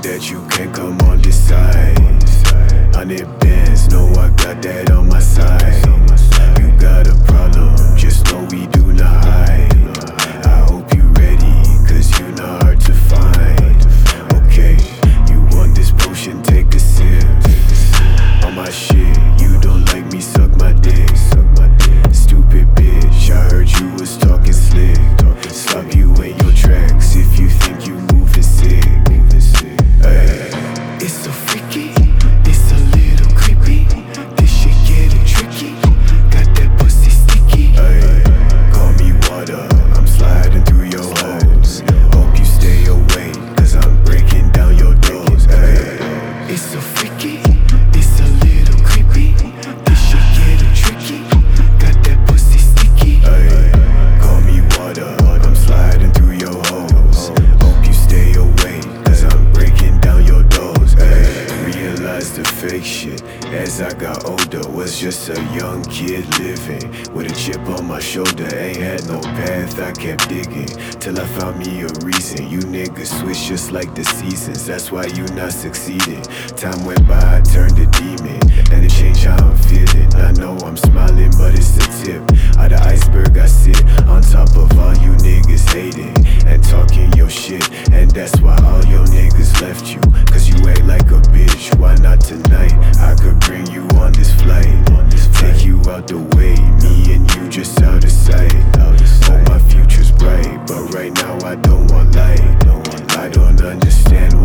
that you can come on this side. 100 bands, know I got that on my side. You got a problem, just know we do not hide. I hope you ready, cause you not hard to find. Okay, you want this potion, take a sip. On my shit, you don't like me, suck my dick. Stupid bitch, I heard you was talking slick. Stop you in your tracks if you think you moving sick. Ay. It's so freaky, it's a little creepy. This shit getting tricky, got that pussy sticky. Ay. Call me water, I'm sliding through your holes. Hope you stay away, cause I'm breaking down your doors. Ay. It's so freaky, it's a little creepy. This shit getting tricky, got that pussy sticky. Ay. Call me water, I'm sliding through your holes. Hope you stay away, cause I'm breaking down your doors. Ay. Realized the fake shit as I got older was just a young kid living with a chip on my shoulder. Ain't had no path, I kept digging till I found me a reason. You niggas switch just like the seasons, that's why you not succeeding. Time went by, I turned a demon, and it changed how I'm feeling. I know I'm smiling, but it's the tip of the iceberg. I sit on top of all you niggas hating and talking your shit, and that's why all your niggas left you, cause you act like a bitch. Why not tonight? I could bring you on this flight, take you out the way, me and you just out of sight. Hope my future's bright, but right now I don't want light. I don't understand